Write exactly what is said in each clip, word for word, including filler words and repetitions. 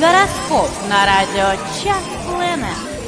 Гороскоп на радио Чаплина.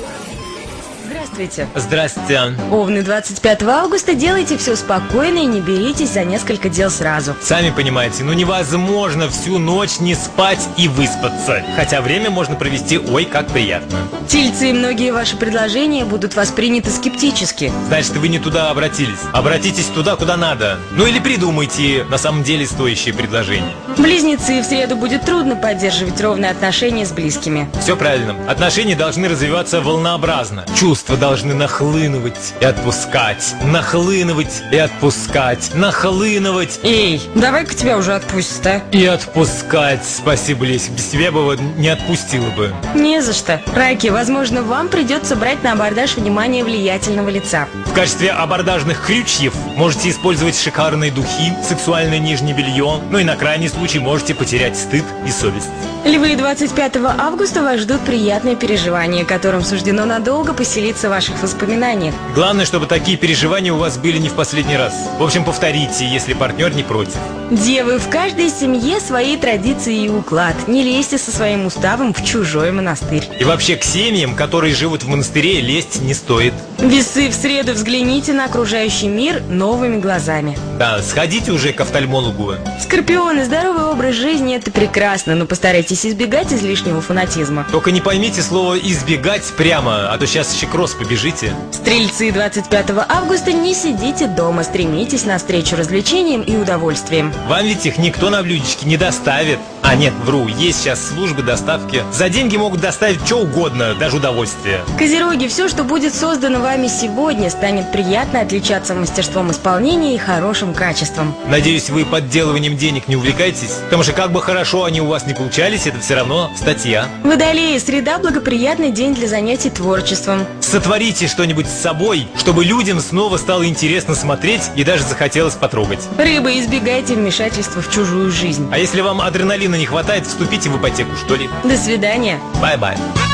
Здравствуйте. Здрасте. Овны, двадцать пятого августа делайте все спокойно и не беритесь за несколько дел сразу. Сами понимаете, ну невозможно всю ночь не спать и выспаться. Хотя время можно провести ой как приятно. Тельцы, многие ваши предложения будут восприняты скептически. Значит, вы не туда обратились. Обратитесь туда, куда надо. Ну или придумайте на самом деле стоящие предложения. Близнецы, в среду будет трудно поддерживать ровные отношения с близкими. Все правильно. Отношения должны развиваться волнообразно. Чувства должны нахлынывать и отпускать. Нахлынывать и отпускать. Нахлынывать. Эй, давай-ка тебя уже отпустит, а? И отпускать. Спасибо, Лесь. Без тебя бы вот не отпустила бы. Не за что. Раки, возможно, вам придется брать на абордаж внимание влиятельного лица. В качестве абордажных крючьев можете использовать шикарные духи, сексуальное нижнее белье, ну и на крайний случай можете потерять стыд и совесть. Львы, двадцать пятого августа вас ждут приятные переживания, которым суждено надолго поселиться в ваших воспоминаниях. Главное, чтобы такие переживания у вас были не в последний раз. В общем, повторите, если партнер не против. Девы, в каждой семье свои традиции и уклад. Не лезьте со своим уставом в чужой монастырь. И вообще к семьям, которые живут в монастыре, лезть не стоит. Весы, в среду взгляните на окружающий мир новыми глазами. Да, сходите уже к офтальмологу. Скорпионы, здоровый образ жизни – это прекрасно, но постарайтесь избегать излишнего фанатизма. Только не поймите слово «избегать» прямо, а то сейчас еще к кросс побежите. Стрельцы, двадцать пятого августа не сидите дома, стремитесь навстречу развлечениям и удовольствиям. Вам ведь их никто на блюдечке не доставит. А нет, вру, есть сейчас службы доставки. За деньги могут доставить что угодно, даже удовольствие. Козероги, все, что будет создано вами сегодня, станет приятно отличаться мастерством исполнения и хорошим качеством. Надеюсь, вы подделыванием денег не увлекаетесь, потому что как бы хорошо они у вас не получались, это все равно статья. Водолеи, среда – благоприятный день для занятий творчеством. Сотворите что-нибудь с собой, чтобы людям снова стало интересно смотреть и даже захотелось потрогать. Рыбы, избегайте вмешательства в чужую жизнь. А если вам адреналина не хватает, вступите в ипотеку, что ли. До свидания. Бай-бай.